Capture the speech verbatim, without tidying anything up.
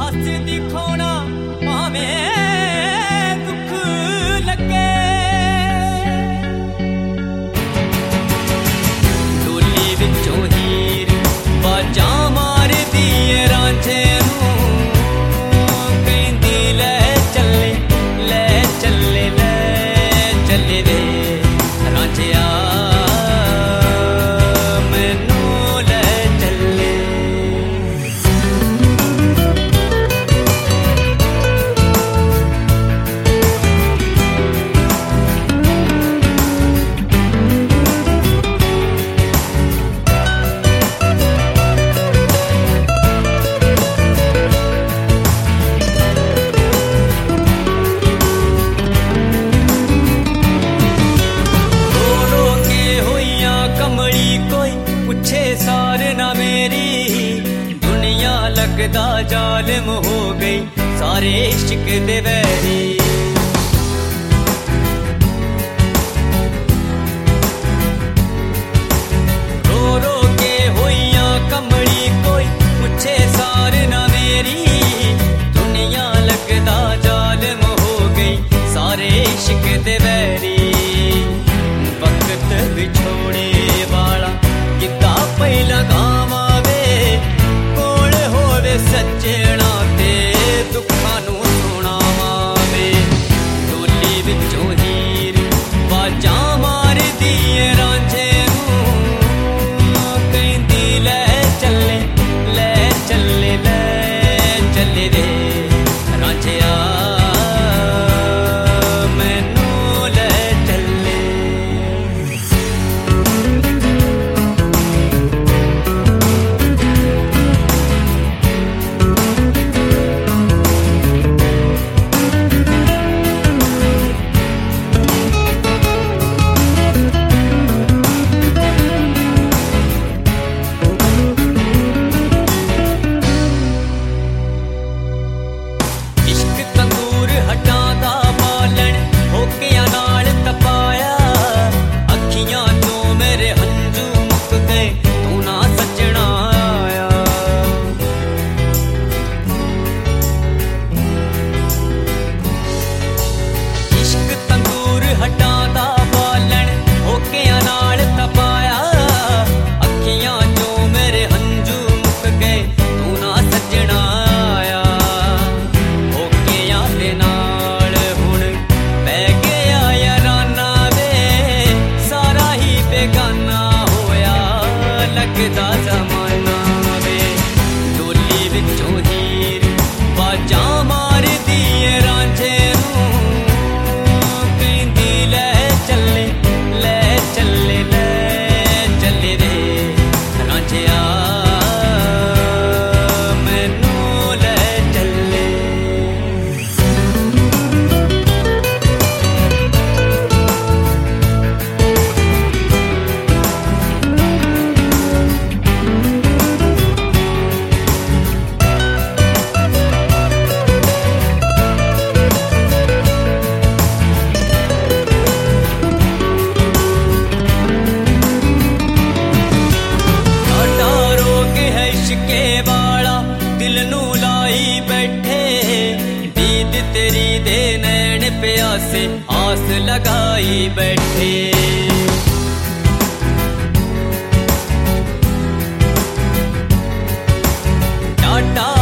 हस दिखोना भावें दुख लगे। डोली विचों हीर बाजा मार दिए रांझे नूं, कहंदी लै चले लै चले लै चले वे रांझिया लगदा जालिम हो गई सारे इश्क दे वैरी। रो रो के होइयां कमली कोई पूछे सार ना मेरी, दुनिया लगदा जालिम हो गई सारे इश्क दे वैरी। वक्त बिछोड़े वाला किता पहला गावा सज्जणा ते दुखां नूं सुणावे। डोली विचों हीर बाजा मार दिए रांझे नूं, कहंदी लै चले लै चले लै चले वे रांझिया मैनूं लै चले। तेरी दे नैन प्यासे आस लगाई बैठे। टाटा